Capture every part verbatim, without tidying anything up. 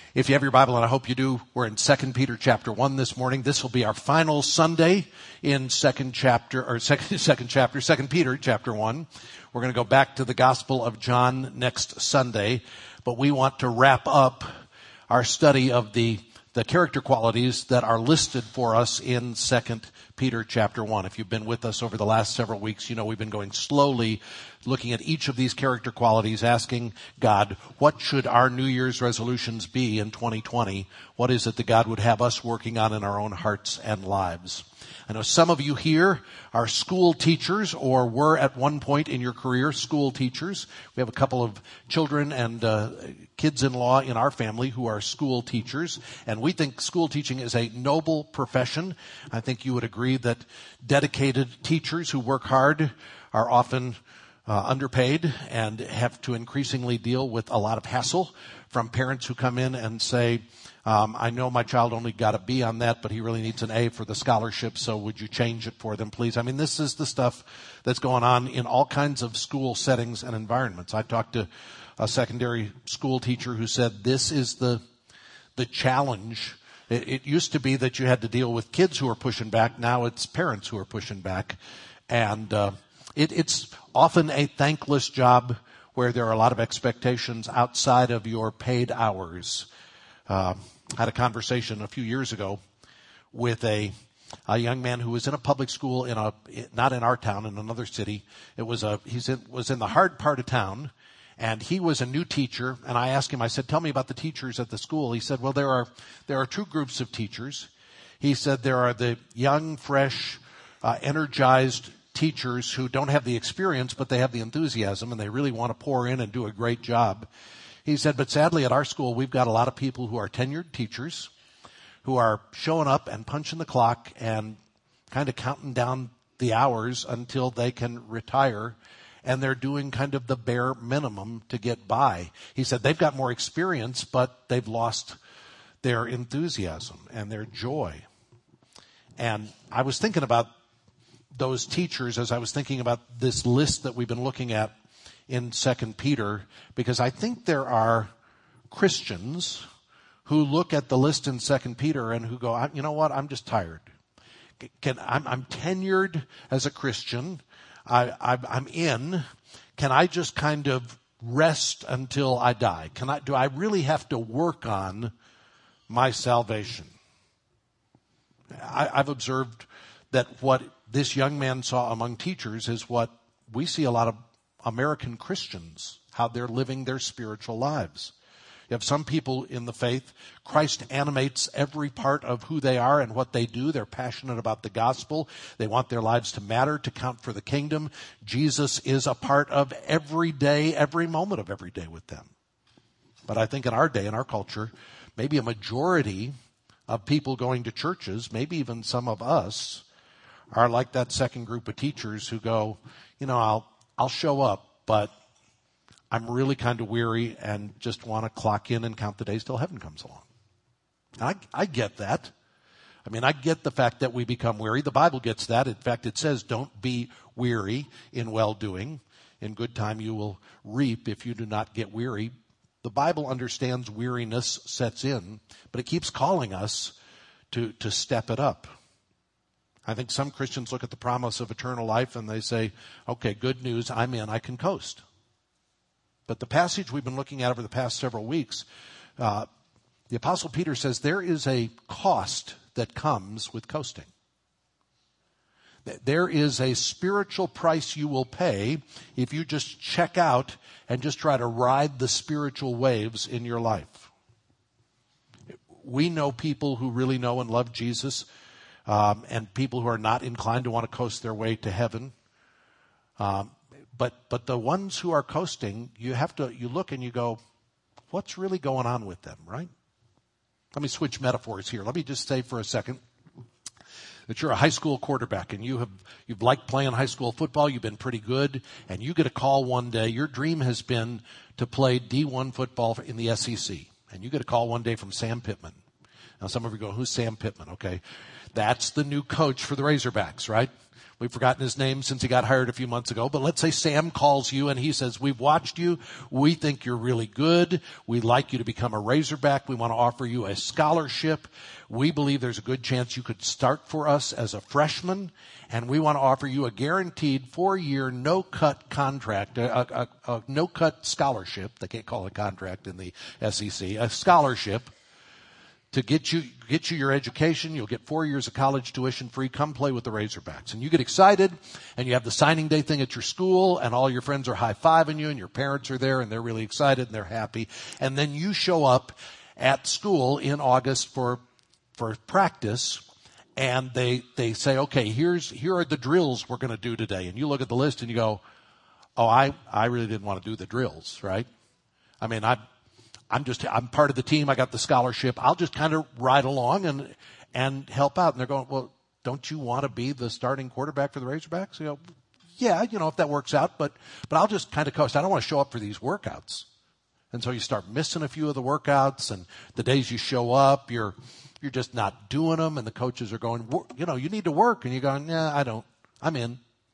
If you have your Bible, and I hope you do, we're in Second Peter chapter one this morning. This will be our final Sunday in second chapter, or second, second chapter, Second Peter chapter one. We're going to go back to the Gospel of John next Sunday, but we want to wrap up our study of the the character qualities that are listed for us in Second Peter chapter one. If you've been with us over the last several weeks, you know we've been going slowly looking at each of these character qualities, asking God, what should our New Year's resolutions be in twenty twenty? What is it that God would have us working on in our own hearts and lives? I know some of you here are school teachers or were at one point in your career school teachers. We have a couple of children and uh, kids-in-law in our family who are school teachers, and we think school teaching is a noble profession. I think you would agree that dedicated teachers who work hard are often uh, underpaid and have to increasingly deal with a lot of hassle from parents who come in and say, Um, I know my child only got a B on that, but he really needs an A for the scholarship, so would you change it for them, please? I mean, this is the stuff that's going on in all kinds of school settings and environments. I talked to a secondary school teacher who said this is the the challenge. It, it used to be that you had to deal with kids who are pushing back. Now it's parents who are pushing back. And uh, it, it's often a thankless job where there are a lot of expectations outside of your paid hours. Uh, I had a conversation a few years ago with a, a young man who was in a public school in a, not in our town, in another city. It was a, he's in, was in the hard part of town, and he was a new teacher. And I asked him, I said, tell me about the teachers at the school. He said, well, there are, there are two groups of teachers. He said there are the young, fresh, uh, energized teachers who don't have the experience, but they have the enthusiasm and they really want to pour in and do a great job. He said, but sadly at our school, we've got a lot of people who are tenured teachers who are showing up and punching the clock and kind of counting down the hours until they can retire. And they're doing kind of the bare minimum to get by. He said they've got more experience, but they've lost their enthusiasm and their joy. And I was thinking about those teachers as I was thinking about this list that we've been looking at in Second Peter, because I think there are Christians who look at the list in Second Peter and who go, you know what, I'm just tired. Can, I'm, I'm tenured as a Christian. I, I, I'm in. Can I just kind of rest until I die? Can I? Do I really have to work on my salvation? I, I've observed that what this young man saw among teachers is what we see a lot of American Christians, how they're living their spiritual lives. You have some people in the faith, Christ animates every part of who they are and what they do. They're passionate about the gospel. They want their lives to matter, to count for the kingdom. Jesus is a part of every day, every moment of every day with them. But I think in our day, in our culture, maybe a majority of people going to churches, maybe even some of us, are like that second group of teachers who go, you know, I'll I'll show up, but I'm really kind of weary and just want to clock in and count the days till heaven comes along. And I, I get that. I mean, I get the fact that we become weary. The Bible gets that. In fact, it says, don't be weary in well-doing. In good time you will reap if you do not get weary. The Bible understands weariness sets in, but it keeps calling us to, to step it up. I think some Christians look at the promise of eternal life and they say, okay, good news, I'm in, I can coast. But the passage we've been looking at over the past several weeks, uh, the Apostle Peter says there is a cost that comes with coasting. There is a spiritual price you will pay if you just check out and just try to ride the spiritual waves in your life. We know people who really know and love Jesus, Um, and people who are not inclined to want to coast their way to heaven. Um, but but the ones who are coasting, you have to, you look and you go, what's really going on with them, right? Let me switch metaphors here. Let me just say for a second that you're a high school quarterback and you have, you've liked playing high school football, you've been pretty good, and you get a call one day, your dream has been to play D one football in the S E C, and you get a call one day from Sam Pittman. Now some of you go, who's Sam Pittman? Okay. That's the new coach for the Razorbacks, right? We've forgotten his name since he got hired a few months ago, but let's say Sam calls you and he says, we've watched you. We think you're really good. We'd like you to become a Razorback. We want to offer you a scholarship. We believe there's a good chance you could start for us as a freshman, and we want to offer you a guaranteed four-year no-cut contract, a, a, a no-cut scholarship. They can't call it a contract in the S E C, a scholarship to get you get you your education. You'll get four years of college tuition free. Come play with the Razorbacks. And you get excited, and you have the signing day thing at your school, and all your friends are high-fiving you, and your parents are there, and they're really excited, and they're happy. And then you show up at school in August for for practice, and they they say, okay, here's here are the drills we're going to do today. And you look at the list, and you go, oh, I, I really didn't want to do the drills, right? I mean, I I'm just, I'm part of the team. I got the scholarship. I'll just kind of ride along and, and help out. And they're going, well, don't you want to be the starting quarterback for the Razorbacks? You go, yeah, you know, if that works out, but, but I'll just kind of coast. I don't want to show up for these workouts. And so you start missing a few of the workouts, and the days you show up, you're, you're just not doing them. And the coaches are going, you know, you need to work. And you're going, yeah, I don't, I'm in.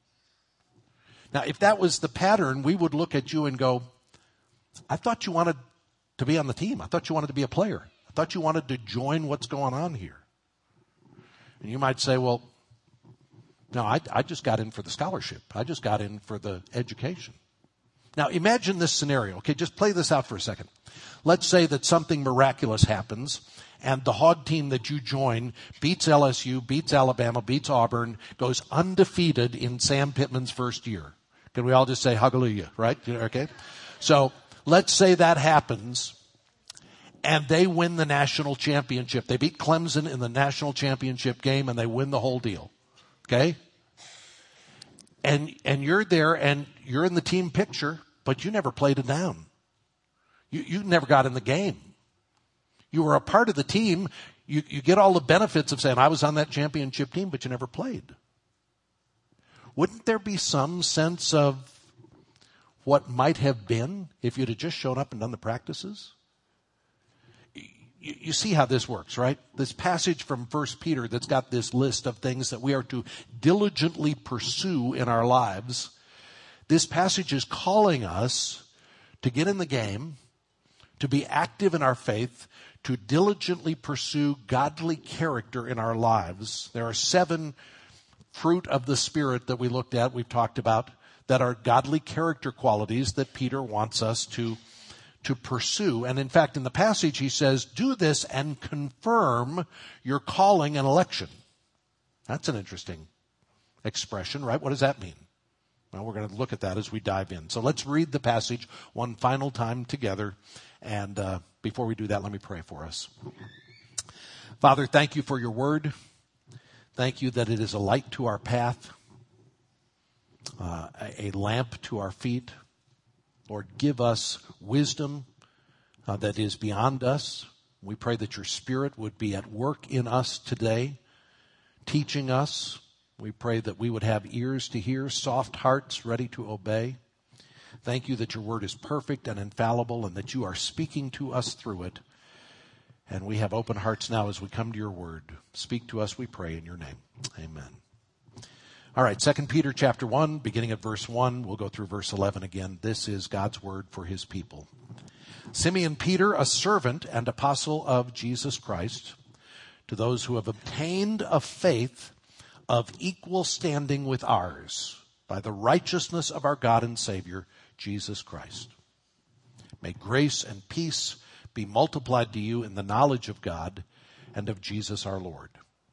Now, if that was the pattern, we would look at you and go, I thought you wanted to be on the team. I thought you wanted to be a player. I thought you wanted to join what's going on here. And you might say, well, no, I, I just got in for the scholarship. I just got in for the education. Now, imagine this scenario. Okay, just play this out for a second. Let's say that something miraculous happens, and the Hog team that you join beats L S U, beats Alabama, beats Auburn, goes undefeated in Sam Pittman's first year. Can we all just say hallelujah, right? Okay. So let's say that happens, and they win the national championship. They beat Clemson in the national championship game, and they win the whole deal. Okay? And and you're there, and you're in the team picture, but you never played it down. You you never got in the game. You were a part of the team. You you get all the benefits of saying, I was on that championship team, but you never played. Wouldn't there be some sense of what might have been if you'd have just shown up and done the practices? You, you see how this works, right? This passage from First Peter that's got this list of things that we are to diligently pursue in our lives. This passage is calling us to get in the game, to be active in our faith, to diligently pursue godly character in our lives. There are seven fruit of the Spirit that we looked at, we've talked about, that are godly character qualities that Peter wants us to, to pursue. And in fact, in the passage, he says, do this and confirm your calling and election. That's an interesting expression, right? What does that mean? Well, we're going to look at that as we dive in. So let's read the passage one final time together. And uh, before we do that, let me pray for us. Father, thank you for your word. Thank you that it is a light to our path. Uh, a, a lamp to our feet. Lord, give us wisdom uh, that is beyond us. We pray that your Spirit would be at work in us today, teaching us. We pray that we would have ears to hear, soft hearts ready to obey. Thank you that your word is perfect and infallible, and that you are speaking to us through it. And we have open hearts now as we come to your word. Speak to us, we pray, in your name. Amen. All right, Second Peter chapter one, beginning at verse one. We'll go through verse eleven again. This is God's word for his people. Simeon Peter, a servant and apostle of Jesus Christ, to those who have obtained a faith of equal standing with ours by the righteousness of our God and Savior, Jesus Christ. May grace and peace be multiplied to you in the knowledge of God and of Jesus our Lord.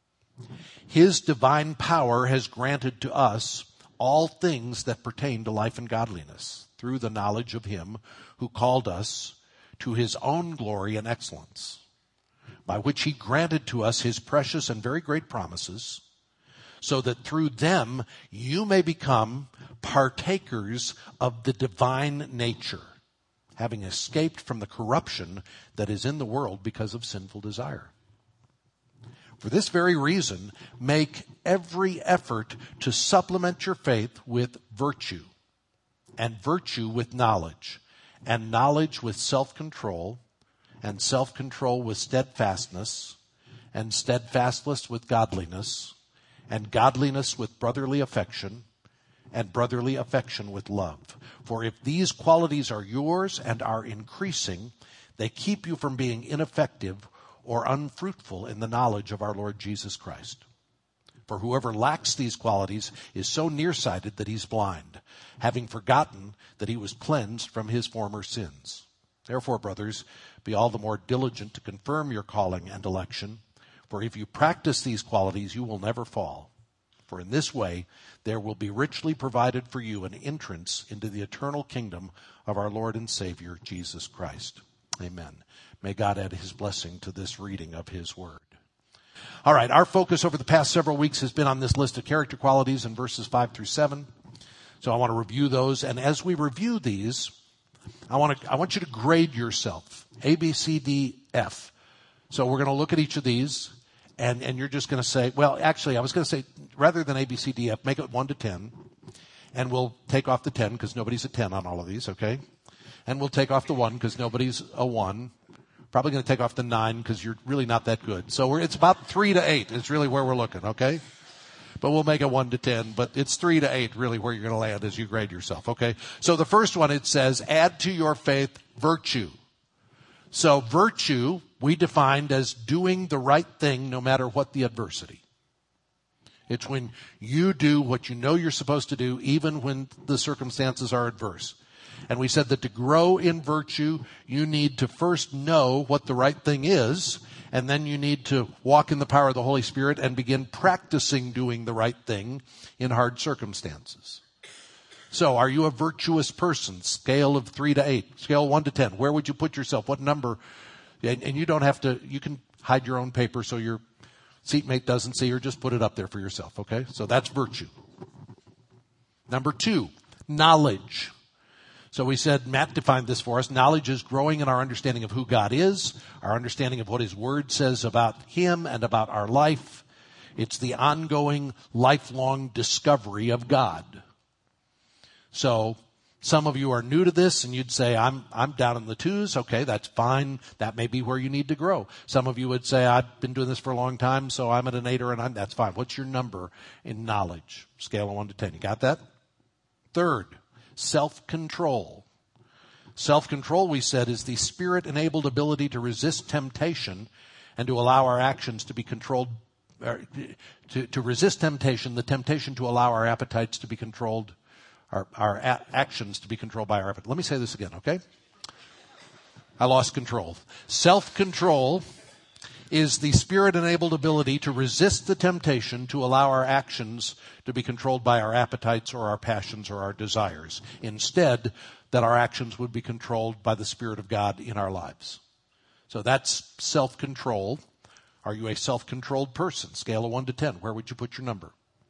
His divine power has granted to us all things that pertain to life and godliness through the knowledge of him who called us to his own glory and excellence, by which he granted to us his precious and very great promises, so that through them you may become partakers of the divine nature, having escaped from the corruption that is in the world because of sinful desire. For this very reason, make every effort to supplement your faith with virtue, and virtue with knowledge, and knowledge with self-control, and self-control with steadfastness, and steadfastness with godliness, and godliness with brotherly affection, and brotherly affection with love. For if these qualities are yours and are increasing, they keep you from being ineffective or unfruitful in the knowledge of our Lord Jesus Christ. For whoever lacks these qualities is so nearsighted that he's blind, having forgotten that he was cleansed from his former sins. Therefore, brothers, be all the more diligent to confirm your calling and election, for if you practice these qualities, you will never fall. For in this way, there will be richly provided for you an entrance into the eternal kingdom of our Lord and Savior, Jesus Christ. Amen. May God add his blessing to this reading of his word. All right, our focus over the past several weeks has been on this list of character qualities in verses five through seven. So I want to review those. And as we review these, I want to, I want you to grade yourself. A, B, C, D, F. So we're going to look at each of these. And, and you're just going to say, well, actually, I was going to say, rather than A, B, C, D, F, make it one to ten. And we'll take off the ten because nobody's a ten on all of these, okay? And we'll take off the one because nobody's a one. Probably going to take off the nine because you're really not that good. So we're, it's about three to eight is really where we're looking, okay? But we'll make it one to ten. But it's three to eight really where you're going to land as you grade yourself, okay? So the first one, it says, add to your faith virtue. So virtue, we defined as doing the right thing no matter what the adversity. It's when you do what you know you're supposed to do even when the circumstances are adverse. And we said that to grow in virtue, you need to first know what the right thing is, and then you need to walk in the power of the Holy Spirit and begin practicing doing the right thing in hard circumstances. So, are you a virtuous person? Scale of three to eight. Scale one to ten. Where would you put yourself? What number? And, and you don't have to, you can hide your own paper so your seatmate doesn't see, or just put it up there for yourself, okay? So that's virtue. Number two, knowledge. So we said, Matt defined this for us. Knowledge is growing in our understanding of who God is, our understanding of what his word says about him and about our life. It's the ongoing, lifelong discovery of God. So some of you are new to this and you'd say, I'm, I'm down in the twos. Okay, that's fine. That may be where you need to grow. Some of you would say, I've been doing this for a long time, so I'm at an eight or an nine. That's fine. What's your number in knowledge? Scale of one to ten. You got that? Third, self-control. Self-control, we said, is the spirit-enabled ability to resist temptation and to allow our actions to be controlled, or to, to resist temptation, the temptation to allow our appetites to be controlled, our, our a- actions to be controlled by our appetite. Let me say this again, okay? I lost control. Self-control is the spirit-enabled ability to resist the temptation to allow our actions to be controlled by our appetites or our passions or our desires. Instead, that our actions would be controlled by the Spirit of God in our lives. So that's self-control. Are you a self-controlled person? Scale of one to ten. Where would you put your number?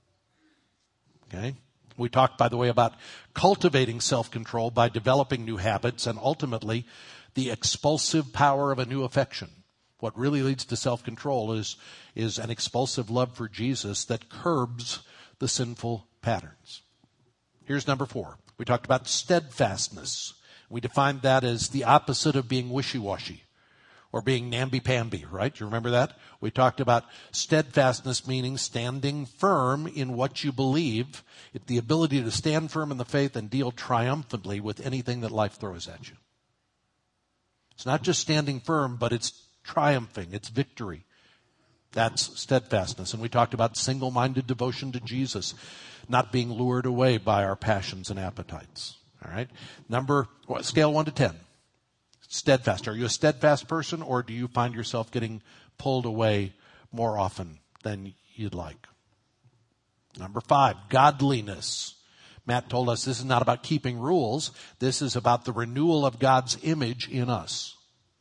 Okay. We talked, by the way, about cultivating self-control by developing new habits and ultimately the expulsive power of a new affection. What really leads to self-control is, is an expulsive love for Jesus that curbs the sinful patterns. Here's number four. We talked about steadfastness. We defined that as the opposite of being wishy-washy or being namby-pamby, right? You remember that? We talked about steadfastness meaning standing firm in what you believe. It's the ability to stand firm in the faith and deal triumphantly with anything that life throws at you. It's not just standing firm, but it's triumphing. It's victory. That's steadfastness. And we talked about single-minded devotion to Jesus, not being lured away by our passions and appetites. All right? Number, what, scale one to ten. Steadfast. Are you a steadfast person, or do you find yourself getting pulled away more often than you'd like? Number five, godliness. Matt told us this is not about keeping rules. This is about the renewal of God's image in us.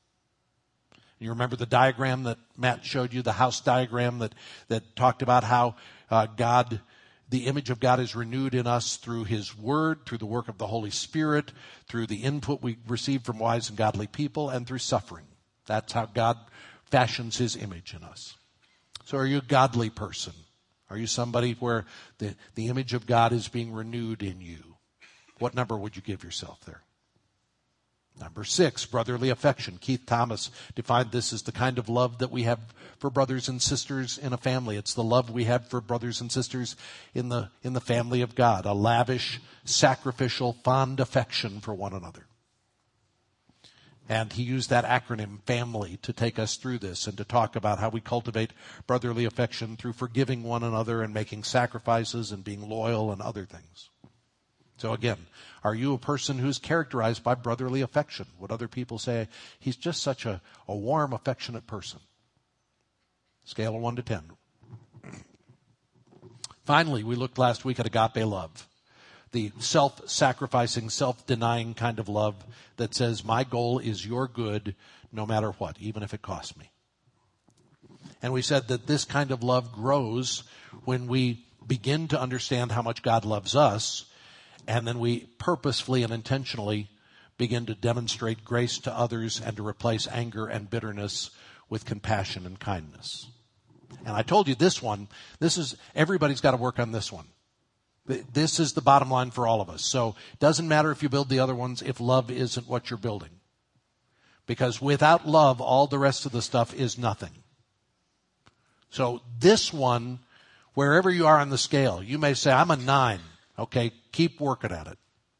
You remember the diagram that Matt showed you, the house diagram that, that talked about how uh, God, the image of God is renewed in us through his word, through the work of the Holy Spirit, through the input we receive from wise and godly people, and through suffering. That's how God fashions his image in us. So are you a godly person? Are you somebody where the, the image of God is being renewed in you? What number would you give yourself there? Number six, brotherly affection. Keith Thomas defined this as the kind of love that we have for brothers and sisters in a family. It's the love we have for brothers and sisters in the, in the family of God. A lavish, sacrificial, fond affection for one another. And he used that acronym, FAMILY, to take us through this and to talk about how we cultivate brotherly affection through forgiving one another and making sacrifices and being loyal and other things. So again, are you a person who's characterized by brotherly affection? Would other people say, he's just such a, a warm, affectionate person? Scale of one to ten. Finally, we looked last week at agape love. The self-sacrificing, self-denying kind of love that says, my goal is your good no matter what, even if it costs me. And we said that this kind of love grows when we begin to understand how much God loves us, and then we purposefully and intentionally begin to demonstrate grace to others and to replace anger and bitterness with compassion and kindness. And I told you this one, this is, everybody's got to work on this one. This is the bottom line for all of us. So it doesn't matter if you build the other ones if love isn't what you're building. Because without love, all the rest of the stuff is nothing. So this one, wherever you are on the scale, you may say, I'm a nine. Okay, keep working at it.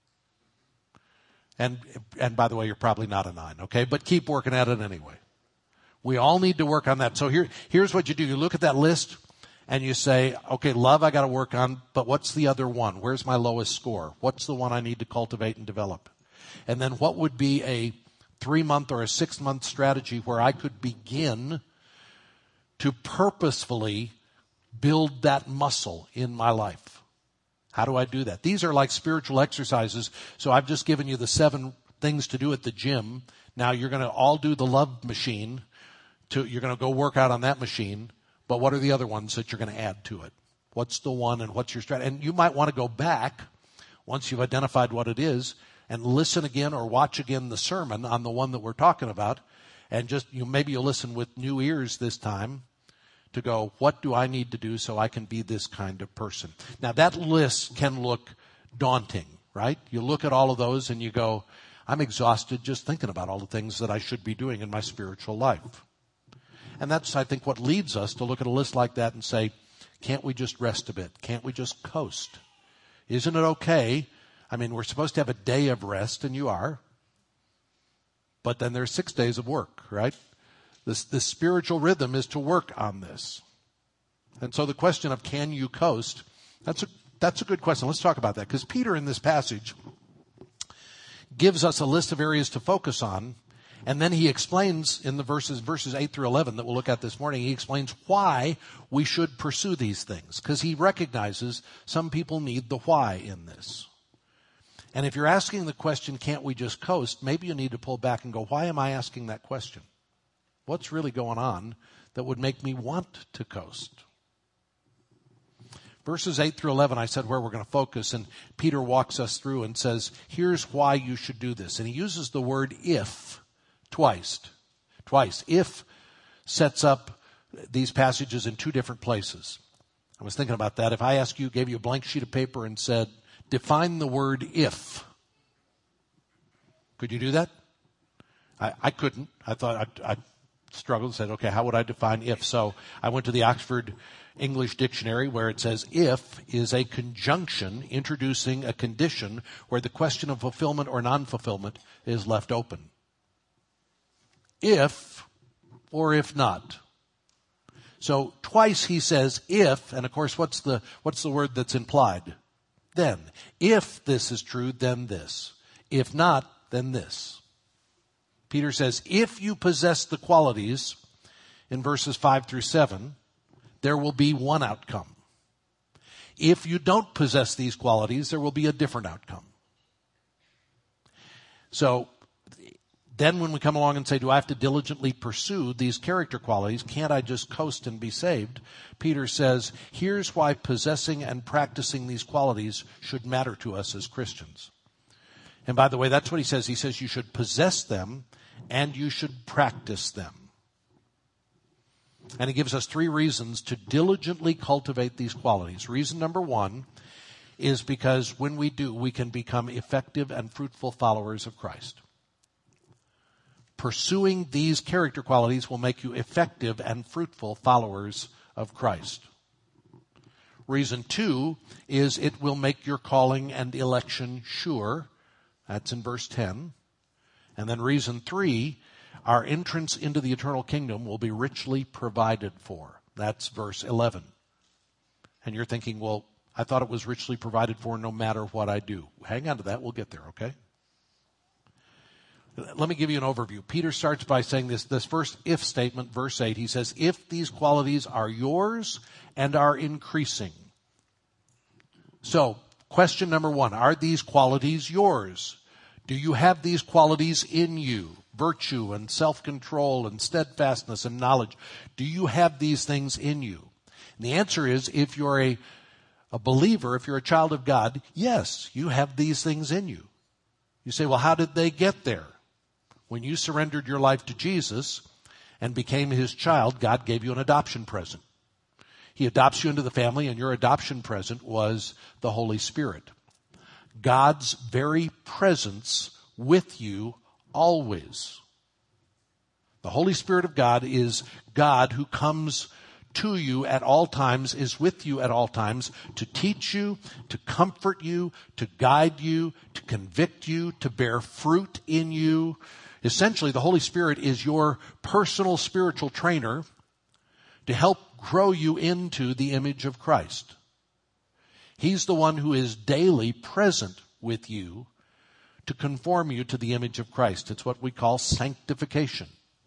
And, and by the way, you're probably not a nine, okay? But keep working at it anyway. We all need to work on that. So here, here's what you do. You look at that list and you say, okay, love I got to work on, but what's the other one? Where's my lowest score? What's the one I need to cultivate and develop? And then what would be a three-month or a six-month strategy where I could begin to purposefully build that muscle in my life? How do I do that? These are like spiritual exercises. So I've just given you the seven things to do at the gym. Now you're going to all do the love machine. To, you're going to go work out on that machine. But what are the other ones that you're going to add to it? What's the one and what's your strategy? And you might want to go back once you've identified what it is and listen again or watch again the sermon on the one that we're talking about. And just, you maybe you'll listen with new ears this time to go, what do I need to do so I can be this kind of person? Now that list can look daunting, right? You look at all of those and you go, I'm exhausted just thinking about all the things that I should be doing in my spiritual life. And that's, I think, what leads us to look at a list like that and say, can't we just rest a bit? Can't we just coast? Isn't it okay? I mean, we're supposed to have a day of rest, and you are. But then there's six days of work, right? This, this spiritual rhythm is to work on this. And so the question of can you coast, that's a, that's a good question. Let's talk about that. Because Peter in this passage gives us a list of areas to focus on. And then he explains in the verses, verses eight through eleven that we'll look at this morning, he explains why we should pursue these things. Because he recognizes some people need the why in this. And if you're asking the question, can't we just coast? Maybe you need to pull back and go, why am I asking that question? What's really going on that would make me want to coast? Verses eight through eleven, I said where we're going to focus, and Peter walks us through and says, here's why you should do this. And he uses the word if twice. Twice. If sets up these passages in two different places. I was thinking about that. If I asked you, gave you a blank sheet of paper and said, define the word if, could you do that? I, I couldn't. I thought I, I struggled and said, okay, how would I define if? So I went to the Oxford English Dictionary where it says if is a conjunction introducing a condition where the question of fulfillment or non-fulfillment is left open. If or if not. So twice he says if, and of course what's the what's the word that's implied? Then. If this is true, then this. If not, then this. Peter says, if you possess the qualities in verses five through seven, there will be one outcome. If you don't possess these qualities, there will be a different outcome. So then when we come along and say, do I have to diligently pursue these character qualities? Can't I just coast and be saved? Peter says, here's why possessing and practicing these qualities should matter to us as Christians. And by the way, that's what he says. He says you should possess them and you should practice them. And he gives us three reasons to diligently cultivate these qualities. Reason number one is because when we do, we can become effective and fruitful followers of Christ. Pursuing these character qualities will make you effective and fruitful followers of Christ. Reason two is it will make your calling and election sure. That's in verse ten. And then reason three, our entrance into the eternal kingdom will be richly provided for. That's verse eleven. And you're thinking, well, I thought it was richly provided for no matter what I do. Hang on to that. We'll get there, okay? Let me give you an overview. Peter starts by saying this, this first if statement, verse eight. He says, if these qualities are yours and are increasing. So, question number one, are these qualities yours? Do you have these qualities in you? Virtue and self-control and steadfastness and knowledge. Do you have these things in you? And the answer is, if you're a, a believer, if you're a child of God, yes, you have these things in you. You say, well, how did they get there? When you surrendered your life to Jesus and became his child, God gave you an adoption present. He adopts you into the family, and your adoption present was the Holy Spirit. God's very presence with you always. The Holy Spirit of God is God who comes to you at all times, is with you at all times, to teach you, to comfort you, to guide you, to convict you, to bear fruit in you. Essentially, the Holy Spirit is your personal spiritual trainer to help grow you into the image of Christ. He's the one who is daily present with you to conform you to the image of Christ. It's what we call sanctification.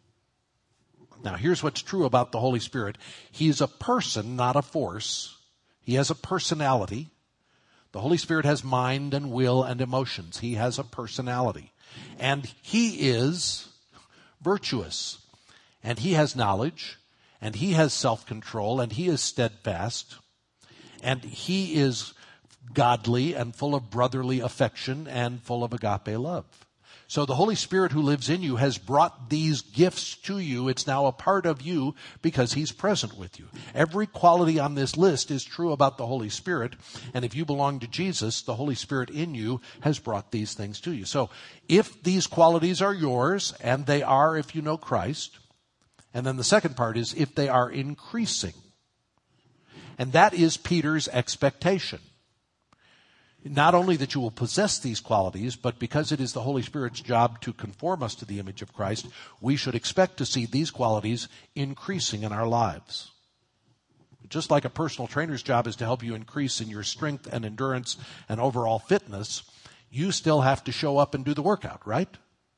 Now, here's what's true about the Holy Spirit. He's a person, not a force. He has a personality. The Holy Spirit has mind and will and emotions. He has a personality. And he is virtuous. And he has knowledge. And he has self-control. And he is steadfast. And he is godly and full of brotherly affection and full of agape love. So the Holy Spirit who lives in you has brought these gifts to you. It's now a part of you because he's present with you. Every quality on this list is true about the Holy Spirit. And if you belong to Jesus, the Holy Spirit in you has brought these things to you. So if these qualities are yours, and they are if you know Christ, and then the second part is if they are increasing. And that is Peter's expectation. Not only that you will possess these qualities, but because it is the Holy Spirit's job to conform us to the image of Christ, we should expect to see these qualities increasing in our lives. Just like a personal trainer's job is to help you increase in your strength and endurance and overall fitness, you still have to show up and do the workout, right?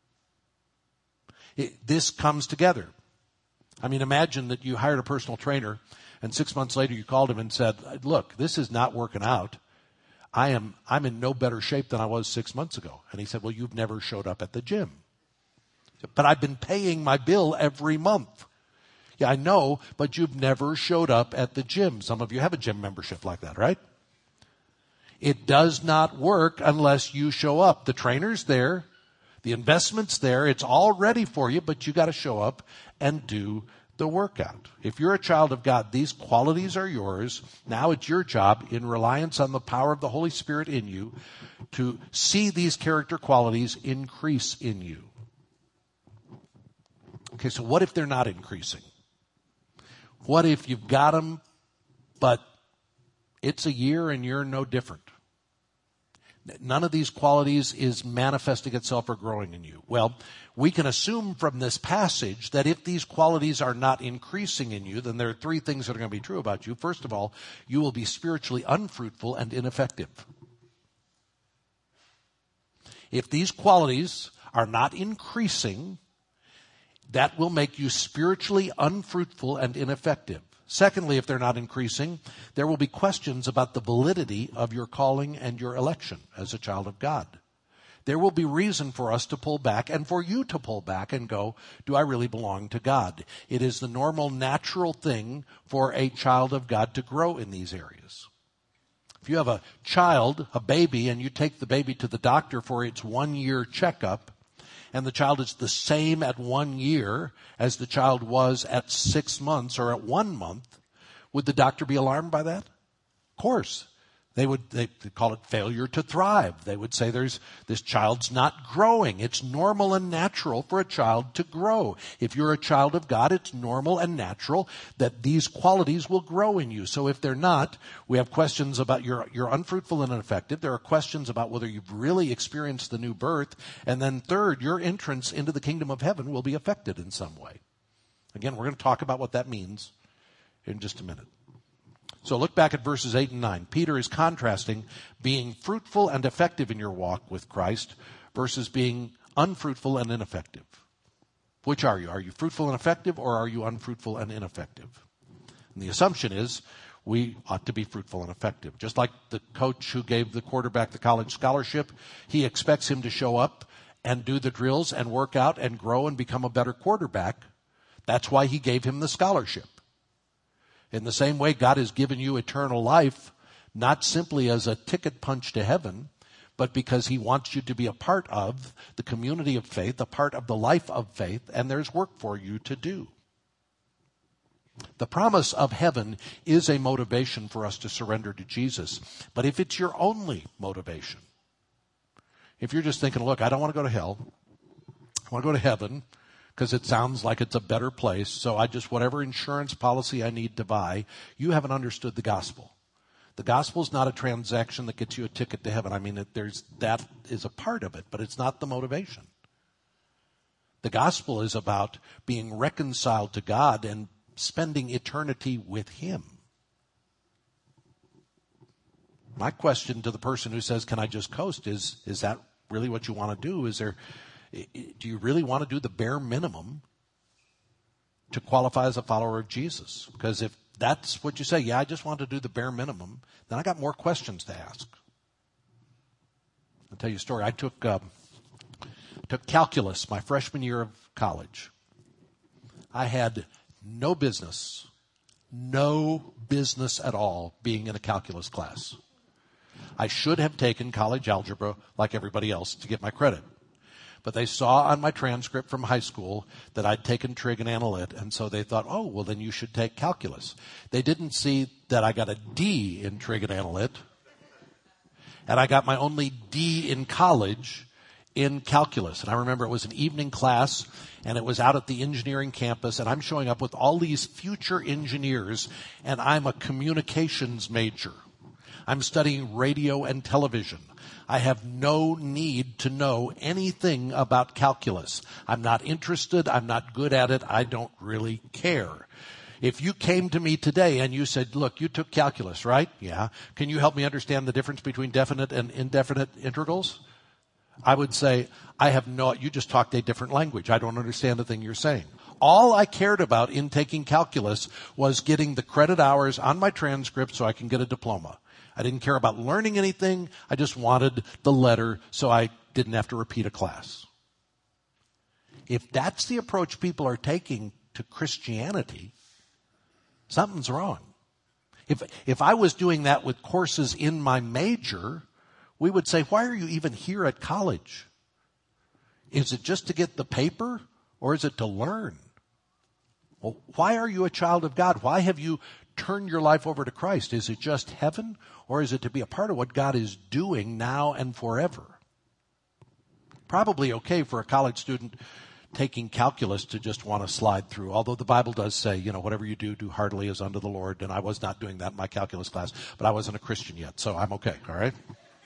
It, this comes together. I mean, imagine that you hired a personal trainer and six months later you called him and said, look, this is not working out. I am, I'm in no better shape than I was six months ago. And he said, well, you've never showed up at the gym. But I've been paying my bill every month. Yeah, I know, but you've never showed up at the gym. Some of you have a gym membership like that, right? It does not work unless you show up. The trainer's there. The investment's there. It's all ready for you, but you got to show up and do the workout. If you're a child of God, these qualities are yours. Now it's your job, in reliance on the power of the Holy Spirit in you, to see these character qualities increase in you. Okay, so what if they're not increasing? What if you've got them, but it's a year and you're no different? None of these qualities is manifesting itself or growing in you. Well, we can assume from this passage that if these qualities are not increasing in you, then there are three things that are going to be true about you. First of all, you will be spiritually unfruitful and ineffective. If these qualities are not increasing, that will make you spiritually unfruitful and ineffective. Secondly, if they're not increasing, there will be questions about the validity of your calling and your election as a child of God. There will be reason for us to pull back and for you to pull back and go, do I really belong to God? It is the normal, natural thing for a child of God to grow in these areas. If you have a child, a baby, and you take the baby to the doctor for its one-year checkup, and the child is the same at one year as the child was at six months or at one month, would the doctor be alarmed by that? Of course. They would they call it failure to thrive. They would say there's this child's not growing. It's normal and natural for a child to grow. If you're a child of God, it's normal and natural that these qualities will grow in you. So if they're not, we have questions about you're, you're unfruitful and ineffective. There are questions about whether you've really experienced the new birth. And then third, your entrance into the kingdom of heaven will be affected in some way. Again, we're going to talk about what that means in just a minute. So look back at verses eight and nine. Peter is contrasting being fruitful and effective in your walk with Christ versus being unfruitful and ineffective. Which are you? Are you fruitful and effective, or are you unfruitful and ineffective? And the assumption is we ought to be fruitful and effective. Just like the coach who gave the quarterback the college scholarship, he expects him to show up and do the drills and work out and grow and become a better quarterback. That's why he gave him the scholarship. In the same way, God has given you eternal life, not simply as a ticket punch to heaven, but because he wants you to be a part of the community of faith, a part of the life of faith, and there's work for you to do. The promise of heaven is a motivation for us to surrender to Jesus. But if it's your only motivation, if you're just thinking, look, I don't want to go to hell, I want to go to heaven, because it sounds like it's a better place, so I just, whatever insurance policy I need to buy, you haven't understood the gospel. The gospel is not a transaction that gets you a ticket to heaven. I mean, it, there's that is a part of it, but it's not the motivation. The gospel is about being reconciled to God and spending eternity with him. My question to the person who says, can I just coast, is, is that really what you want to do? Is there... Do you really want to do the bare minimum to qualify as a follower of Jesus? Because if that's what you say, yeah, I just want to do the bare minimum, then I got more questions to ask. I'll tell you a story. I took um, took calculus my freshman year of college. I had no business, no business at all being in a calculus class. I should have taken college algebra like everybody else to get my credit. But they saw on my transcript from high school that I'd taken trig and analyt, and so they thought, oh, well, then you should take calculus. They didn't see that I got a D in trig and analyt, and I got my only D in college in calculus. And I remember it was an evening class, and it was out at the engineering campus, and I'm showing up with all these future engineers, and I'm a communications major. I'm studying radio and television. I have no need to know anything about calculus. I'm not interested. I'm not good at it. I don't really care. If you came to me today and you said, look, you took calculus, right? Yeah. Can you help me understand the difference between definite and indefinite integrals? I would say, I have no, you just talked a different language. I don't understand the thing you're saying. All I cared about in taking calculus was getting the credit hours on my transcript so I can get a diploma. I didn't care about learning anything. I just wanted the letter so I didn't have to repeat a class. If that's the approach people are taking to Christianity, something's wrong. If, if I was doing that with courses in my major, we would say, why are you even here at college? Is it just to get the paper, or is it to learn? Well, why are you a child of God? Why have you turned your life over to Christ? Is it just heaven, or is it to be a part of what God is doing now and forever? Probably okay for a college student taking calculus to just want to slide through, although the Bible does say, you know, whatever you do, do heartily as unto the Lord, and I was not doing that in my calculus class, but I wasn't a Christian yet, so I'm okay, all right?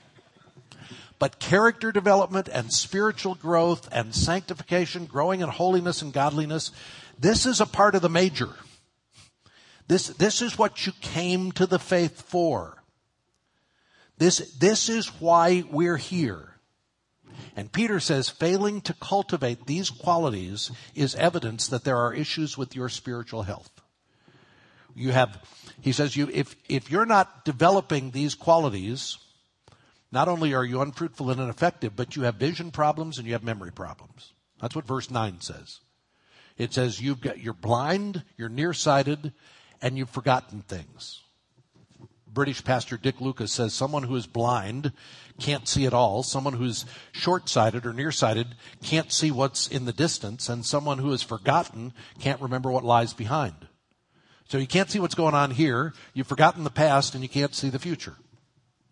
But character development and spiritual growth and sanctification, growing in holiness and godliness, this is a part of the major. This, this is what you came to the faith for. This, this is why we're here. And Peter says failing to cultivate these qualities is evidence that there are issues with your spiritual health. You have, he says, you, if, if you're not developing these qualities, not only are you unfruitful and ineffective, but you have vision problems and you have memory problems. That's what verse nine says. It says you've got, you're blind, you're nearsighted, and you've forgotten things. British pastor Dick Lucas says someone who is blind can't see at all. Someone who's short-sighted or nearsighted can't see what's in the distance. And someone who is forgotten can't remember what lies behind. So you can't see what's going on here. You've forgotten the past and you can't see the future.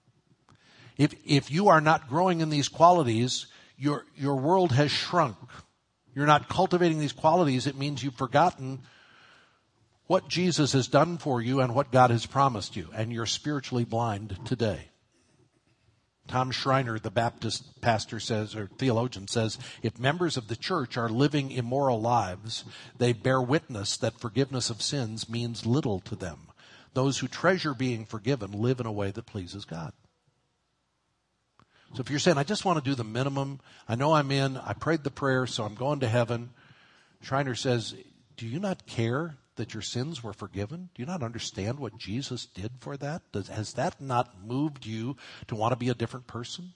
If, if you are not growing in these qualities, your, your world has shrunk. You're not cultivating these qualities. It means you've forgotten what Jesus has done for you and what God has promised you, and you're spiritually blind today. Tom Schreiner, the Baptist pastor says, or theologian says, if members of the church are living immoral lives, they bear witness that forgiveness of sins means little to them. Those who treasure being forgiven live in a way that pleases God. So if you're saying, I just want to do the minimum, I know I'm in, I prayed the prayer, so I'm going to heaven. Schreiner says, do you not care that your sins were forgiven? Do you not understand what Jesus did for that? Does, has that not moved you to want to be a different person?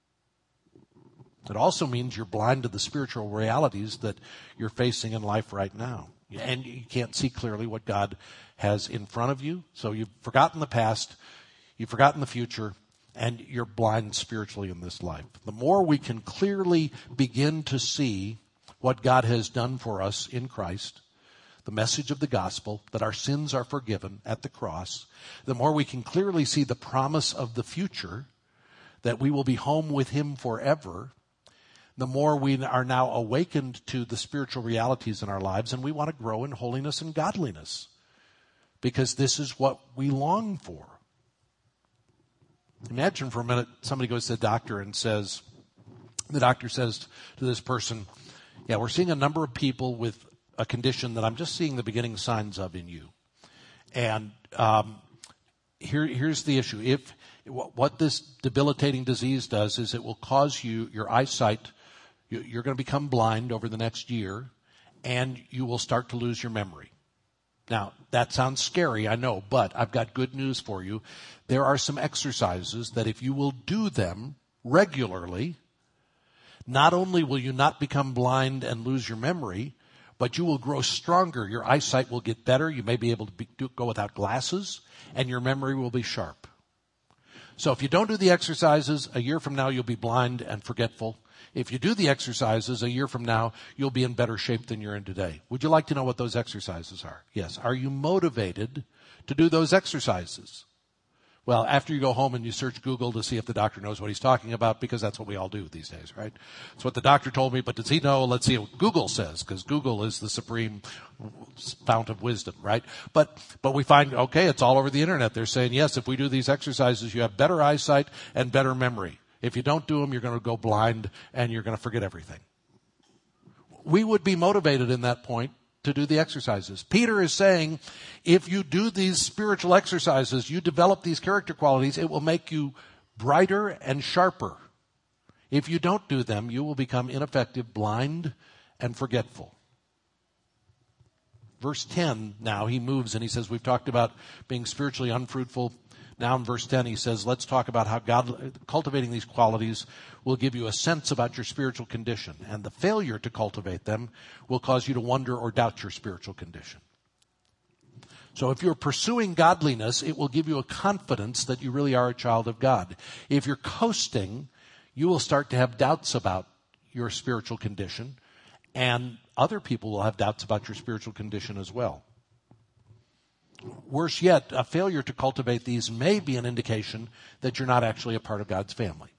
It also means you're blind to the spiritual realities that you're facing in life right now. And you can't see clearly what God has in front of you. So you've forgotten the past, you've forgotten the future, and you're blind spiritually in this life. The more we can clearly begin to see what God has done for us in Christ, the message of the gospel, that our sins are forgiven at the cross, the more we can clearly see the promise of the future, that we will be home with Him forever, the more we are now awakened to the spiritual realities in our lives, and we want to grow in holiness and godliness, because this is what we long for. Imagine for a minute somebody goes to the doctor and says, the doctor says to this person, yeah, we're seeing a number of people with a condition that I'm just seeing the beginning signs of in you. And um, here, here's the issue. If what this debilitating disease does is it will cause you, your eyesight, you're going to become blind over the next year, and you will start to lose your memory. Now, that sounds scary, I know, but I've got good news for you. There are some exercises that if you will do them regularly, not only will you not become blind and lose your memory, but you will grow stronger. Your eyesight will get better. You may be able to be, do, go without glasses, and your memory will be sharp. So if you don't do the exercises, a year from now you'll be blind and forgetful. If you do the exercises, a year from now you'll be in better shape than you're in today. Would you like to know what those exercises are? Yes. Are you motivated to do those exercises? Well, after you go home and you search Google to see if the doctor knows what he's talking about, because that's what we all do these days, right? It's what the doctor told me, but does he know? Let's see what Google says, because Google is the supreme fount of wisdom, right? But, but we find, okay, it's all over the internet. They're saying, yes, if we do these exercises, you have better eyesight and better memory. If you don't do them, you're going to go blind and you're going to forget everything. We would be motivated in that point to do the exercises. Peter is saying, if you do these spiritual exercises, you develop these character qualities, it will make you brighter and sharper. If you don't do them, you will become ineffective, blind, and forgetful. Verse ten now, he moves and he says, we've talked about being spiritually unfruitful. Now in verse ten, he says, let's talk about how God, cultivating these qualities will give you a sense about your spiritual condition. And the failure to cultivate them will cause you to wonder or doubt your spiritual condition. So if you're pursuing godliness, it will give you a confidence that you really are a child of God. If you're coasting, you will start to have doubts about your spiritual condition, and other people will have doubts about your spiritual condition as well. Worse yet, a failure to cultivate these may be an indication that you're not actually a part of God's family.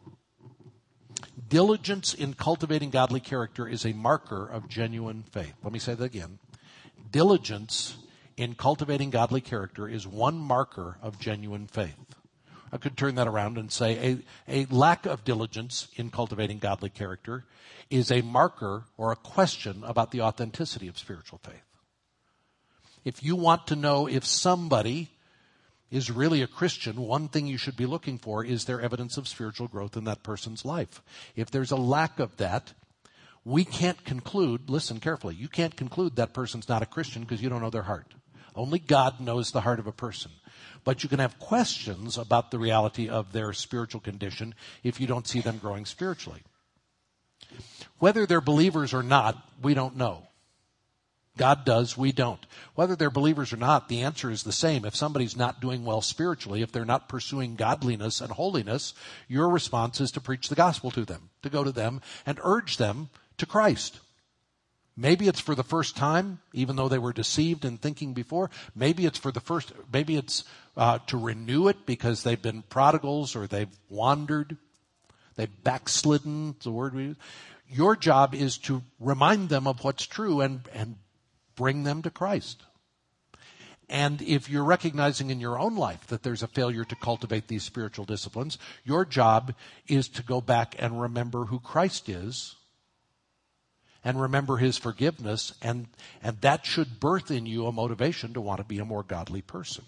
Diligence in cultivating godly character is a marker of genuine faith. Let me say that again. Diligence in cultivating godly character is one marker of genuine faith. I could turn that around and say a, a lack of diligence in cultivating godly character is a marker or a question about the authenticity of spiritual faith. If you want to know if somebody is really a Christian, one thing you should be looking for is their evidence of spiritual growth in that person's life. If there's a lack of that, we can't conclude, listen carefully, you can't conclude that person's not a Christian because you don't know their heart. Only God knows the heart of a person. But you can have questions about the reality of their spiritual condition if you don't see them growing spiritually. Whether they're believers or not, we don't know. God does, we don't. Whether they're believers or not, the answer is the same. If somebody's not doing well spiritually, if they're not pursuing godliness and holiness, your response is to preach the gospel to them, to go to them and urge them to Christ. Maybe it's for the first time, even though they were deceived in thinking before. Maybe it's for the first, maybe it's uh, to renew it because they've been prodigals or they've wandered. They've backslidden, the word we use. Your job is to remind them of what's true and, and bring them to Christ. And if you're recognizing in your own life that there's a failure to cultivate these spiritual disciplines, your job is to go back and remember who Christ is and remember his forgiveness, and, and that should birth in you a motivation to want to be a more godly person.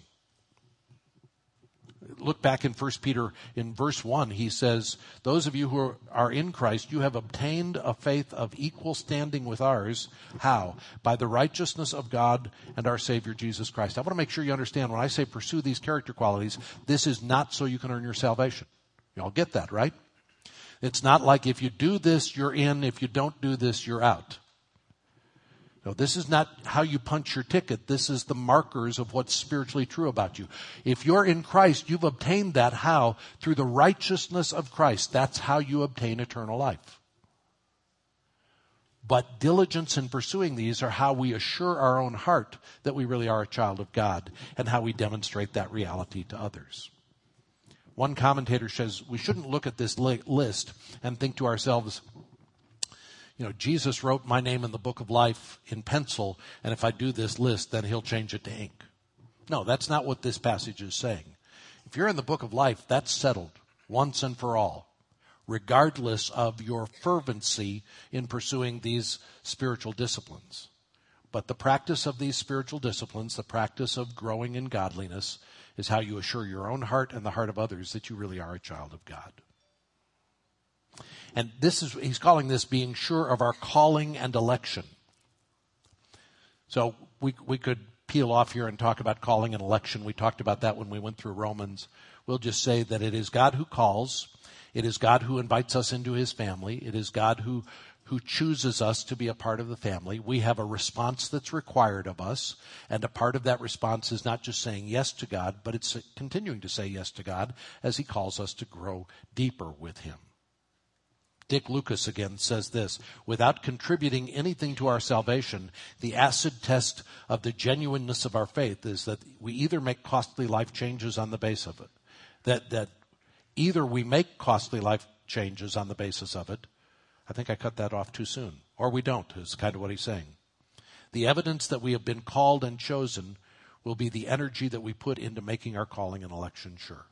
Look back in First Peter in verse one, he says, those of you who are, are in Christ, you have obtained a faith of equal standing with ours. How? By the righteousness of God and our Savior Jesus Christ. I want to make sure you understand when I say pursue these character qualities, this is not so you can earn your salvation. You all get that, right? It's not like if you do this, you're in. If you don't do this, you're out. No, this is not how you punch your ticket. This is the markers of what's spiritually true about you. If you're in Christ, you've obtained that. How? Through the righteousness of Christ. That's how you obtain eternal life. But diligence in pursuing these are how we assure our own heart that we really are a child of God and how we demonstrate that reality to others. One commentator says we shouldn't look at this li- list and think to ourselves, you know, Jesus wrote my name in the book of life in pencil, and if I do this list, then he'll change it to ink. No, that's not what this passage is saying. If you're in the book of life, that's settled once and for all, regardless of your fervency in pursuing these spiritual disciplines. But the practice of these spiritual disciplines, the practice of growing in godliness, is how you assure your own heart and the heart of others that you really are a child of God. And this is, he's calling this being sure of our calling and election. So we we could peel off here and talk about calling and election. We talked about that when we went through Romans. We'll just say that it is God who calls. It is God who invites us into his family. It is God who, who chooses us to be a part of the family. We have a response that's required of us. And a part of that response is not just saying yes to God, but it's continuing to say yes to God as he calls us to grow deeper with him. Dick Lucas again says this, without contributing anything to our salvation, the acid test of the genuineness of our faith is that we either make costly life changes on the basis of it, that, that either we make costly life changes on the basis of it, I think I cut that off too soon, or we don't, is kind of what he's saying. The evidence that we have been called and chosen will be the energy that we put into making our calling and election sure.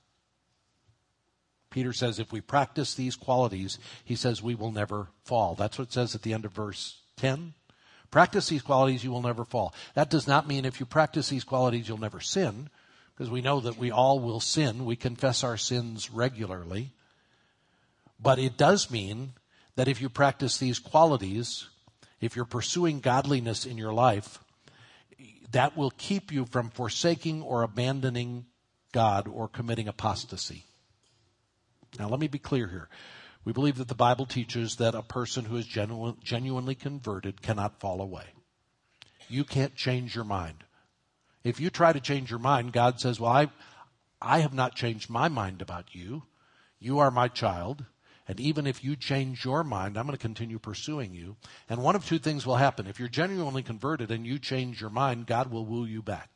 Peter says if we practice these qualities, he says we will never fall. That's what it says at the end of verse ten. Practice these qualities, you will never fall. That does not mean if you practice these qualities, you'll never sin, because we know that we all will sin. We confess our sins regularly. But it does mean that if you practice these qualities, if you're pursuing godliness in your life, that will keep you from forsaking or abandoning God or committing apostasy. Now, let me be clear here. We believe that the Bible teaches that a person who is genu- genuinely converted cannot fall away. You can't change your mind. If you try to change your mind, God says, well, I, I have not changed my mind about you. You are my child. And even if you change your mind, I'm going to continue pursuing you. And one of two things will happen. If you're genuinely converted and you change your mind, God will woo you back.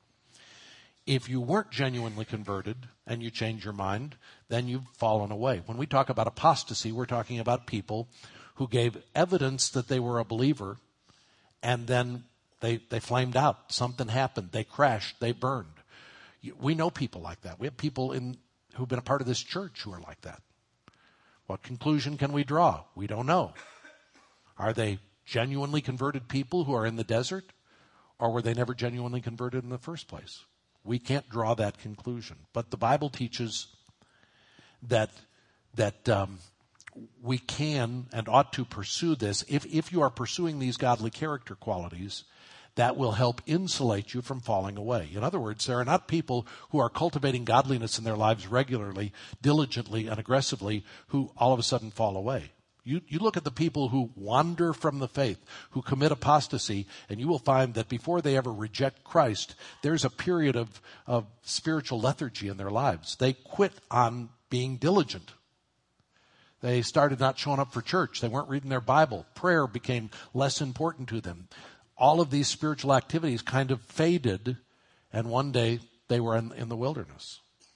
If you weren't genuinely converted and you change your mind, then you've fallen away. When we talk about apostasy, we're talking about people who gave evidence that they were a believer, and then they, they flamed out. Something happened. They crashed. They burned. We know people like that. We have people in who've been a part of this church who are like that. What conclusion can we draw? We don't know. Are they genuinely converted people who are in the desert, or were they never genuinely converted in the first place? We can't draw that conclusion. But the Bible teaches that that um, we can and ought to pursue this. If, if you are pursuing these godly character qualities, that will help insulate you from falling away. In other words, there are not people who are cultivating godliness in their lives regularly, diligently, and aggressively who all of a sudden fall away. You, you look at the people who wander from the faith, who commit apostasy, and you will find that before they ever reject Christ, there's a period of, of spiritual lethargy in their lives. They quit on being diligent. They started not showing up for church. They weren't reading their Bible. Prayer became less important to them. All of these spiritual activities kind of faded, and one day they were in, in the wilderness.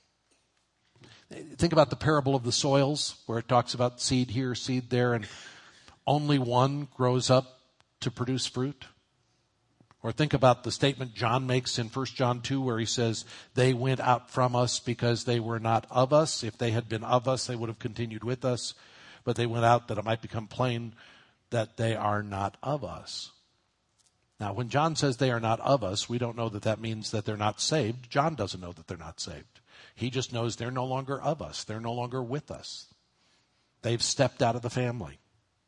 Think about the parable of the soils, where it talks about seed here, seed there, and only one grows up to produce fruit. Or think about the statement John makes in First John two, where he says, they went out from us because they were not of us. If they had been of us, they would have continued with us. But they went out that it might become plain that they are not of us. Now, when John says they are not of us, we don't know that that means that they're not saved. John doesn't know that they're not saved. He just knows they're no longer of us. They're no longer with us. They've stepped out of the family.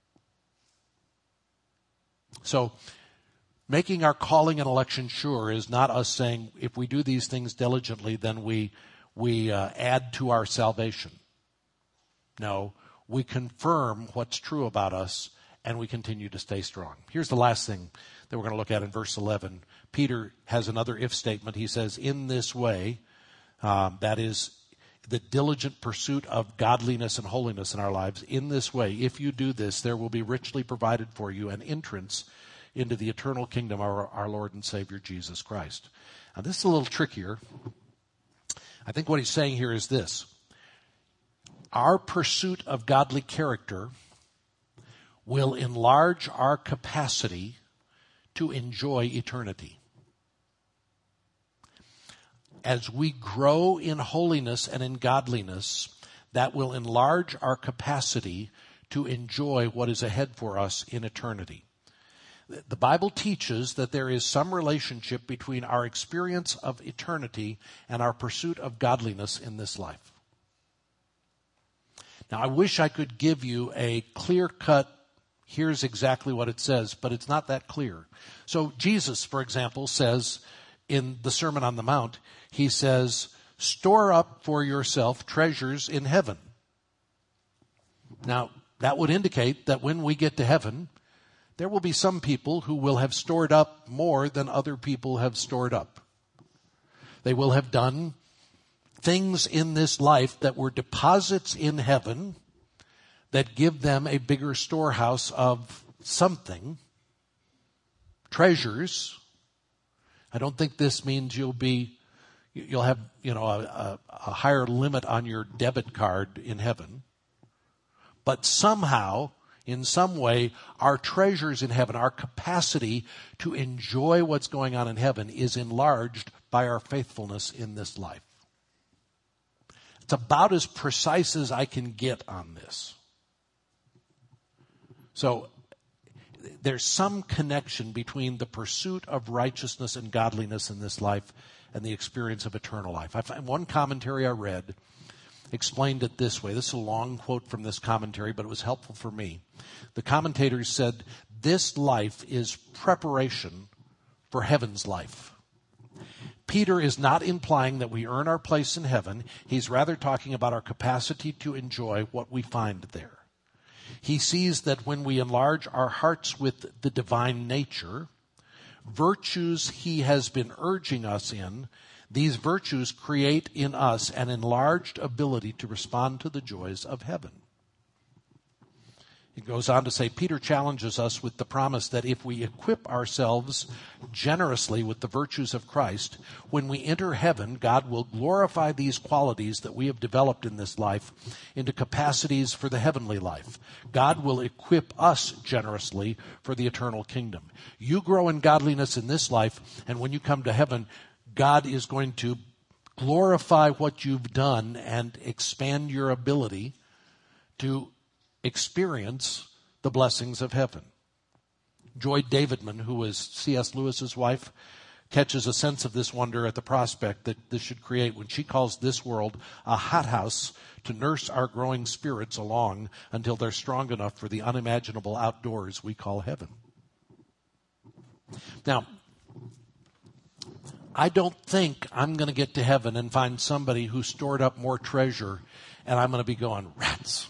So, making our calling and election sure is not us saying, if we do these things diligently, then we we uh, add to our salvation. No, we confirm what's true about us, and we continue to stay strong. Here's the last thing that we're going to look at in verse eleven. Peter has another if statement. He says, in this way, um, that is the diligent pursuit of godliness and holiness in our lives. In this way, if you do this, there will be richly provided for you an entrance into the eternal kingdom of our, our Lord and Savior Jesus Christ. Now, this is a little trickier. I think what he's saying here is this. Our pursuit of godly character will enlarge our capacity to enjoy eternity. As we grow in holiness and in godliness, that will enlarge our capacity to enjoy what is ahead for us in eternity. The Bible teaches that there is some relationship between our experience of eternity and our pursuit of godliness in this life. Now, I wish I could give you a clear-cut, here's exactly what it says, but it's not that clear. So Jesus, for example, says in the Sermon on the Mount, he says, store up for yourself treasures in heaven. Now, that would indicate that when we get to heaven, there will be some people who will have stored up more than other people have stored up. They will have done things in this life that were deposits in heaven that give them a bigger storehouse of something, treasures. I don't think this means you'll be, you'll have, you know, a, a, a higher limit on your debit card in heaven. But somehow, in some way, our treasures in heaven, our capacity to enjoy what's going on in heaven is enlarged by our faithfulness in this life. It's about as precise as I can get on this. So, there's some connection between the pursuit of righteousness and godliness in this life and the experience of eternal life. I find one commentary I read explained it this way. This is a long quote from this commentary, but it was helpful for me. The commentators said, this life is preparation for heaven's life. Peter is not implying that we earn our place in heaven. He's rather talking about our capacity to enjoy what we find there. He sees that when we enlarge our hearts with the divine nature, virtues he has been urging us in, these virtues create in us an enlarged ability to respond to the joys of heaven. It goes on to say, Peter challenges us with the promise that if we equip ourselves generously with the virtues of Christ, when we enter heaven, God will glorify these qualities that we have developed in this life into capacities for the heavenly life. God will equip us generously for the eternal kingdom. You grow in godliness in this life, and when you come to heaven, God is going to glorify what you've done and expand your ability to experience the blessings of heaven. Joy Davidman, who was C S Lewis's wife, catches a sense of this wonder at the prospect that this should create when she calls this world a hothouse to nurse our growing spirits along until they're strong enough for the unimaginable outdoors we call heaven. Now, I don't think I'm going to get to heaven and find somebody who stored up more treasure and I'm going to be going, rats.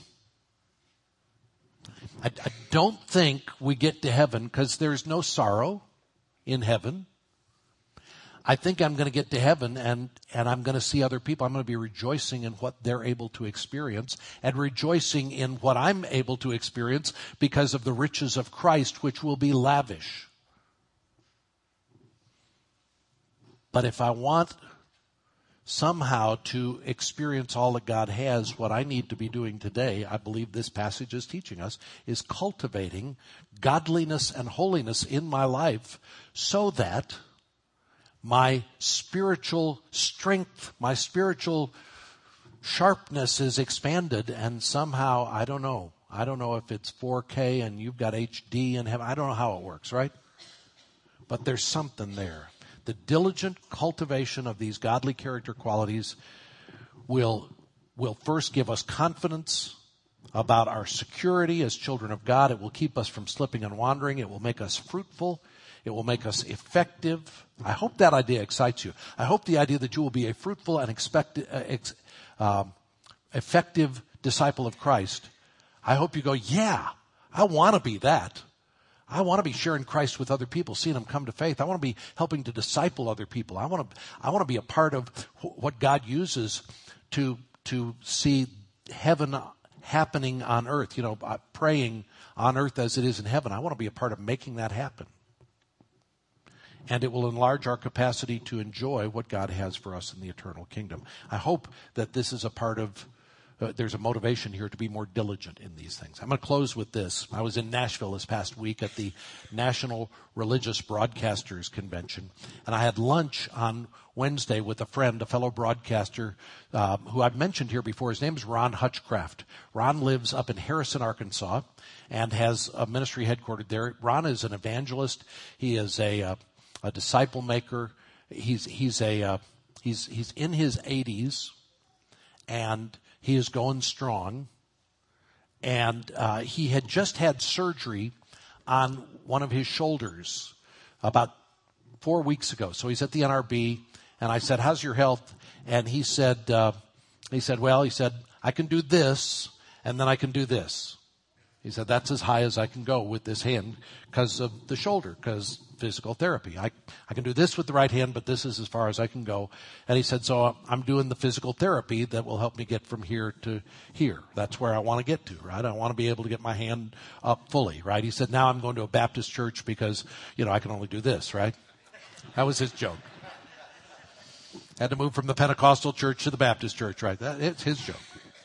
I, I don't think we get to heaven because there's no sorrow in heaven. I think I'm going to get to heaven and, and I'm going to see other people. I'm going to be rejoicing in what they're able to experience and rejoicing in what I'm able to experience because of the riches of Christ, which will be lavish. But if I want somehow to experience all that God has, what I need to be doing today, I believe this passage is teaching us, is cultivating godliness and holiness in my life so that my spiritual strength, my spiritual sharpness is expanded, and somehow, I don't know, I don't know if it's four K and you've got H D and heaven, I don't know how it works, right? But there's something there. The diligent cultivation of these godly character qualities will, will first give us confidence about our security as children of God. It will keep us from slipping and wandering. It will make us fruitful. It will make us effective. I hope that idea excites you. I hope the idea that you will be a fruitful and expect, uh, ex, um, effective disciple of Christ. I hope you go, yeah, I want to be that. I want to be sharing Christ with other people, seeing them come to faith. I want to be helping to disciple other people. I want to, I want to be a part of what God uses to, to see heaven happening on earth, you know, praying on earth as it is in heaven. I want to be a part of making that happen. And it will enlarge our capacity to enjoy what God has for us in the eternal kingdom. I hope that this is a part of, uh, there's a motivation here to be more diligent in these things. I'm going to close with this. I was in Nashville this past week at the National Religious Broadcasters Convention, and I had lunch on Wednesday with a friend, a fellow broadcaster, uh, who I've mentioned here before. His name is Ron Hutchcraft. Ron lives up in Harrison, Arkansas, and has a ministry headquartered there. Ron is an evangelist. He is a uh, a disciple maker. He's he's a uh, he's he's in his eighties, and he is going strong. And uh, he had just had surgery on one of his shoulders about four weeks ago. So he's at the N R B, and I said, "How's your health?" And he said, uh, "He said, well, he said I can do this, and then I can do this." He said, "That's as high as I can go with this hand because of the shoulder, because physical therapy. I, I can do this with the right hand, but this is as far as I can go." And he said, "So I'm doing the physical therapy that will help me get from here to here. That's where I want to get to, right? I want to be able to get my hand up fully, right?" He said, "Now I'm going to a Baptist church because, you know, I can only do this, right?" That was his joke. Had to move from the Pentecostal church to the Baptist church, right? That, it's his joke.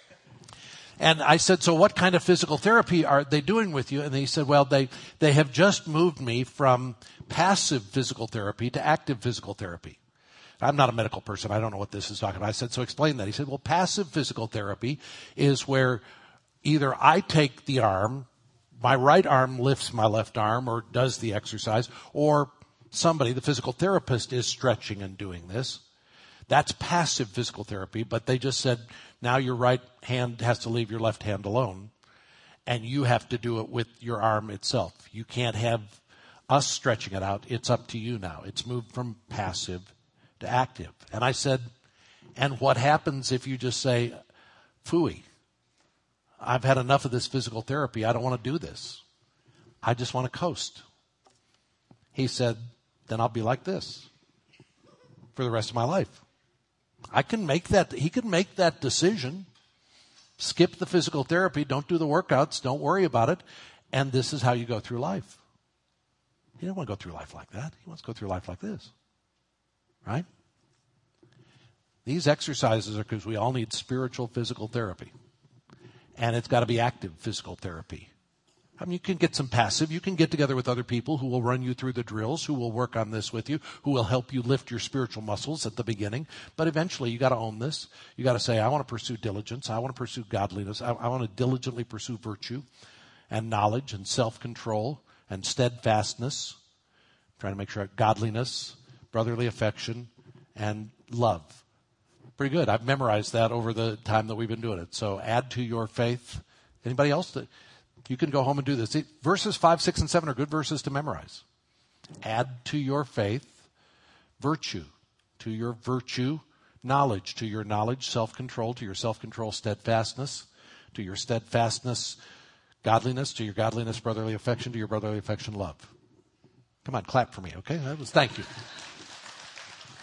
And I said, "So what kind of physical therapy are they doing with you?" And he said, "Well, they, they have just moved me from passive physical therapy to active physical therapy." I'm not a medical person. I don't know what this is talking about. I said, "So explain that." He said, "Well, passive physical therapy is where either I take the arm, my right arm lifts my left arm or does the exercise, or somebody, the physical therapist, is stretching and doing this. That's passive physical therapy, but they just said, now your right hand has to leave your left hand alone, and you have to do it with your arm itself. You can't have us stretching it out. It's up to you now. It's moved from passive to active." And I said, "And what happens if you just say, phooey, I've had enough of this physical therapy. I don't want to do this. I just want to coast." He said, "Then I'll be like this for the rest of my life." I can make that, he can make that decision. Skip the physical therapy, don't do the workouts, don't worry about it, and this is how you go through life. He doesn't want to go through life like that. He wants to go through life like this. Right? These exercises are because we all need spiritual physical therapy. And it's got to be active physical therapy. I mean, you can get some passive. You can get together with other people who will run you through the drills, who will work on this with you, who will help you lift your spiritual muscles at the beginning. But eventually, you got to own this. You got to say, I want to pursue diligence. I want to pursue godliness. I, I want to diligently pursue virtue and knowledge and self-control and steadfastness. I'm trying to make sure godliness, brotherly affection, and love. Pretty good. I've memorized that over the time that we've been doing it. So add to your faith. Anybody else that you can go home and do this? It, verses five, six, and seven are good verses to memorize. Add to your faith virtue, to your virtue knowledge, to your knowledge self-control, to your self-control steadfastness, to your steadfastness godliness, to your godliness brotherly affection, to your brotherly affection love. Come on, clap for me, okay? That was, thank you.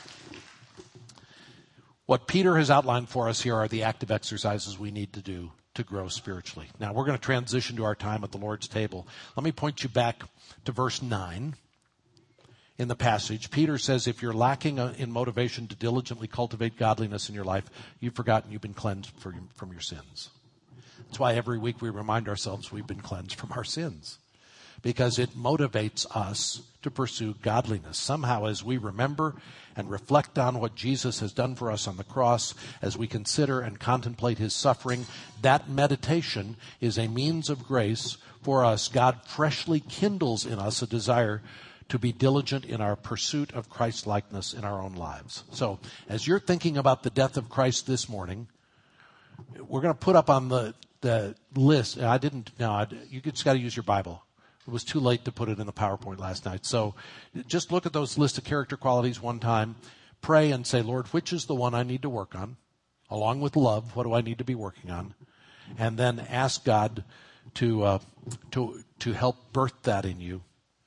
What Peter has outlined for us here are the active exercises we need to do to grow spiritually. Now, we're going to transition to our time at the Lord's table. Let me point you back to verse nine in the passage. Peter says, if you're lacking in motivation to diligently cultivate godliness in your life, you've forgotten you've been cleansed from your sins. That's why every week we remind ourselves we've been cleansed from our sins, because it motivates us to pursue godliness. Somehow, as we remember and reflect on what Jesus has done for us on the cross, as we consider and contemplate his suffering, that meditation is a means of grace for us. God freshly kindles in us a desire to be diligent in our pursuit of Christ-likeness in our own lives. So, as you're thinking about the death of Christ this morning, we're going to put up on the, the list. I didn't, no, I, you just got to use your Bible. It was too late to put it in the PowerPoint last night. So just look at those list of character qualities one time. Pray and say, Lord, which is the one I need to work on? Along with love, what do I need to be working on? And then ask God to uh, to to help birth that in you.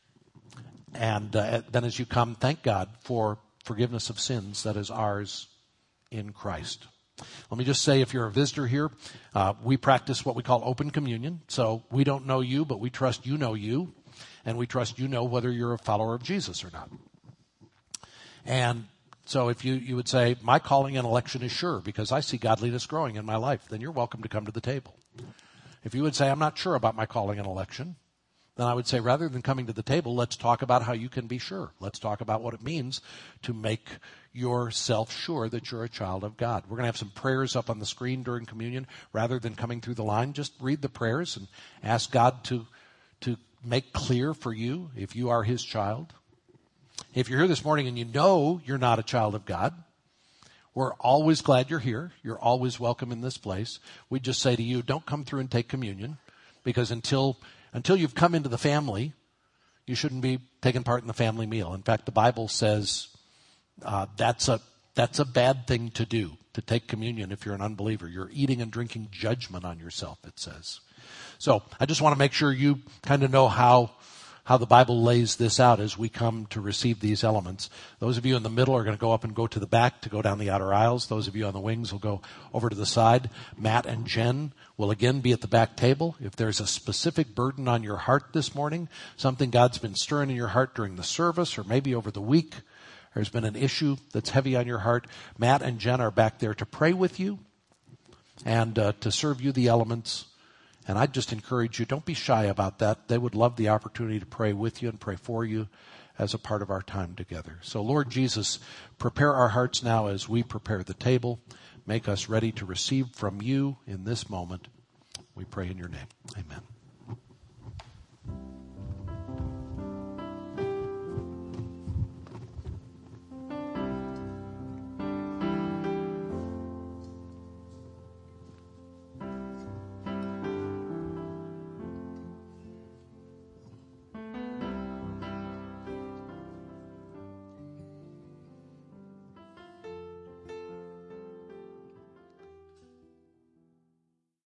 And uh, then as you come, thank God for forgiveness of sins that is ours in Christ. Let me just say, if you're a visitor here, uh, we practice what we call open communion. So we don't know you, but we trust you know you, and we trust you know whether you're a follower of Jesus or not. And so if you, you would say, my calling and election is sure because I see godliness growing in my life, then you're welcome to come to the table. If you would say, I'm not sure about my calling and election, then I would say, rather than coming to the table, let's talk about how you can be sure. Let's talk about what it means to make yourself sure that you're a child of God. We're going to have some prayers up on the screen during communion. Rather than coming through the line, just read the prayers and ask God to, to make clear for you if you are his child. If you're here this morning and you know you're not a child of God, we're always glad you're here. You're always welcome in this place. We just say to you, don't come through and take communion, because until Until you've come into the family, you shouldn't be taking part in the family meal. In fact, the Bible says uh, that's a that's a bad thing to do, to take communion if you're an unbeliever. You're eating and drinking judgment on yourself, it says. So I just want to make sure you kind of know how how the Bible lays this out as we come to receive these elements. Those of you in the middle are going to go up and go to the back to go down the outer aisles. Those of you on the wings will go over to the side. Matt and Jen will again be at the back table. If there's a specific burden on your heart this morning, something God's been stirring in your heart during the service or maybe over the week, there's been an issue that's heavy on your heart, Matt and Jen are back there to pray with you and uh, to serve you the elements. And I'd just encourage you, don't be shy about that. They would love the opportunity to pray with you and pray for you as a part of our time together. So, Lord Jesus, prepare our hearts now as we prepare the table. Make us ready to receive from you in this moment. We pray in your name. Amen.